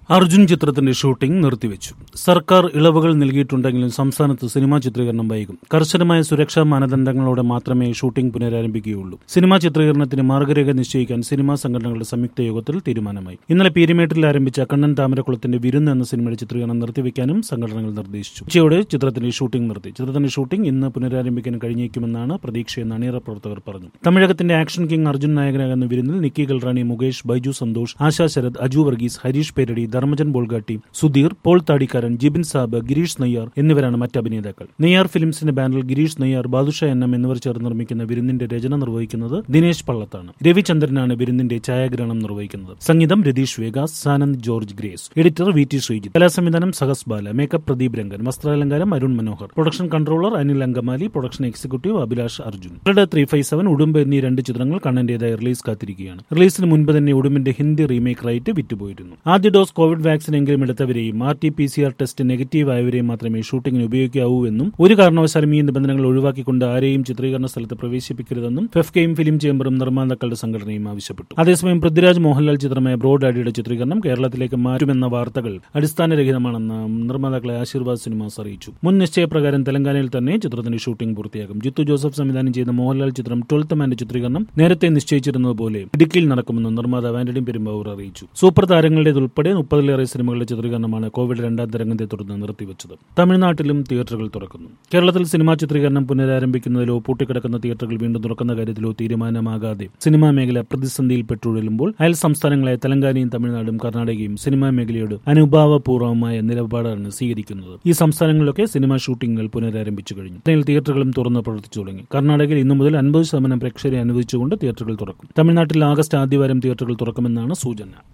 അർജുൻ ചിത്രത്തിന്റെ ഷൂട്ടിംഗ് നിർത്തിവെച്ചു. സർക്കാർ ഇളവുകൾ നൽകിയിട്ടുണ്ടെങ്കിലും സംസ്ഥാനത്ത് സിനിമാ ചിത്രീകരണം വൈകും. കർശനമായ സുരക്ഷാ മാനദണ്ഡങ്ങളോടെ മാത്രമേ ഷൂട്ടിംഗ് പുനരാരംഭിക്കുകയുള്ളൂ. സിനിമാ ചിത്രീകരണത്തിന് മാർഗരേഖ നിശ്ചയിക്കാൻ സിനിമാ സംഘടനകളുടെ സംയുക്ത യോഗത്തിൽ തീരുമാനമായി. ഇന്നലെ പീരിമേട്ടിൽ ആരംഭിച്ച കണ്ണൻ താമരക്കുളത്തിന്റെ വിരുന്ന് എന്ന സിനിമയുടെ ചിത്രീകരണം നിർത്തിവെക്കാനും സംഘടനകൾ നിർദ്ദേശിച്ചു. ഉച്ചയോടെ ചിത്രത്തിന്റെ ഷൂട്ടിംഗ് നിർത്തി. ചിത്രത്തിന്റെ ഷൂട്ടിംഗ് ഇന്ന് പുനരാരംഭിക്കാൻ കഴിഞ്ഞേക്കുമെന്നാണ് പ്രതീക്ഷയെന്ന് അണിയറ പ്രവർത്തകർ പറഞ്ഞു. തമിഴകത്തിന്റെ ആക്ഷൻ കിങ് അർജുൻ നായകനാകുന്ന വിരുന്നിൽ നിക്കി ഗൽറാണി, മുകേഷ്, ബൈജു സന്തോഷ്, ആശാ ശരത്, അജു വർഗീസ്, ഹരീഷ് പേരടി, ധർമ്മജൻ ബോൾഗാട്ടി, സുധീർ, പോൾ താടിക്കാരൻ, ജിബിൻ സാബ്, ഗിരീഷ് നെയ്യാർ എന്നിവരാണ് മറ്റ് അഭിനേതാക്കൾ. നെയ്യാർ ഫിലിംസിന്റെ ബാനറിൽ ഗിരീഷ് നെയ്യാർ, ബാദുഷ എണ്ണം എന്നിവർ ചേർന്ന് നിർമ്മിക്കുന്ന വിരുന്നിന്റെ രചന നിർവഹിക്കുന്നത് ദിനേശ് പള്ളത്താണ്. രവിചന്ദ്രനാണ് വിരുന്നിന്റെ ഛായാഗ്രഹണം നിർവഹിക്കുന്നത്. സംഗീതം Ratheesh Vegas, Sanand George Grace, editor V T Sreejith, കലാസംവിധാനം സഹസ് ബാല, മേക്കപ്പ് പ്രദീപ് രംഗൻ, വസ്ത്രാലങ്കാരം Arun Manohar, production controller Anil Angamaly, production executive Abhilash Arjun. 357, Udumbu എന്നീ രണ്ട് ചിത്രങ്ങൾ കണ്ണന്റേതായ റിലീസ് കാത്തിരിക്കുകയാണ്. റിലീസിന് മുൻപ് തന്നെ ഉടുമ്പിന്റെ ഹിന്ദി റീമേക്ക് റൈറ്റ് വിറ്റുപോയിരുന്നു. ആദ്യ ഡോസ് കോവിഡ് വാക്സിനെങ്കിലും എടുത്തവരെയും RT-PCR ടെസ്റ്റ് നെഗറ്റീവ് ആയവരെയും മാത്രമേ ഷൂട്ടിംഗിന് ഉപയോഗിക്കാവൂ എന്നും ഒരു കാരണവശാലും ഈ നിബന്ധനകൾ ഒഴിവാക്കിക്കൊണ്ട് ആരെയും ചിത്രീകരണ സ്ഥലത്ത് പ്രവേശിപ്പിക്കരുതെന്നും ഫെഫ്കയും ഫിലിം ചേംബറും നിർമ്മാതാക്കളുടെ സംഘടനയും ആവശ്യപ്പെട്ടു. അതേസമയം പൃഥ്വിരാജ് മോഹൻലാൽ ചിത്രമായ ബ്രോ ഡാഡിയുടെ ചിത്രീകരണം കേരളത്തിലേക്ക് മാറ്റുമെന്ന വാർത്തകൾ അടിസ്ഥാനരഹിതമാണെന്ന് നിർമ്മാതാക്കളെ ആശീർവാദ് സിനിമാസ് അറിയിച്ചു. മുൻ നിശ്ചയപ്രകാരം തെലങ്കാനയിൽ തന്നെ ചിത്രത്തിന്റെ ഷൂട്ടിംഗ് പൂർത്തിയാകും. ജിത്തു ജോസഫ് സംവിധാനം ചെയ്ത മോഹൻലാൽ ചിത്രം 12th മാന്റെ ചിത്രീകരണം നേരത്തെ നിശ്ചയിച്ചിരുന്നതുപോലെ ഇടുക്കിയിൽ നടക്കുമെന്ന് നിർമ്മാതാവ് ആന്റണി പെരുമ്പാവൂർ അറിയിച്ചു. സൂപ്പർ താരങ്ങളുടേതുൾപ്പെടെ 30-ലേറെ സിനിമകളുടെ ചിത്രീകരണമാണ് കോവിഡ് രണ്ടാം തരംഗത്തെ തുടർന്ന് നിർത്തിവെച്ചത്. തമിഴ്നാട്ടിലും തിയേറ്ററുകൾ തുറക്കുന്നു. കേരളത്തിൽ സിനിമാ ചിത്രീകരണം പുനരാരംഭിക്കുന്നതിലോ പൂട്ടിക്കിടക്കുന്ന തിയേറ്ററുകൾ വീണ്ടും തുറക്കുന്ന കാര്യത്തിലോ തീരുമാനമാകാതെ സിനിമാ മേഖല പ്രതിസന്ധിയിൽ അയൽ സംസ്ഥാനങ്ങളായ തെലങ്കാനയും തമിഴ്നാടും കർണാടകയും സിനിമാ മേഖലയോട് അനുഭാവപൂർവ്വമായ നിലപാടാണ് സ്വീകരിക്കുന്നത്. ഈ സംസ്ഥാനങ്ങളിലൊക്കെ സിനിമാ ഷൂട്ടിംഗുകൾ പുനരാരംഭിച്ചു കഴിഞ്ഞു. തിയേറ്ററുകളും തുറന്ന് പ്രവർത്തിച്ചു തുടങ്ങി. കർണാടകയിൽ ഇന്നു മുതൽ 50% പ്രേക്ഷകരെ അനുവദിച്ചുകൊണ്ട് തിയേറ്ററുകൾ തുറക്കും. തമിഴ്നാട്ടിൽ ആഗസ്റ്റ് ആദ്യവാരം തിയേറ്ററുകൾ തുറക്കുമെന്നാണ് സൂചന.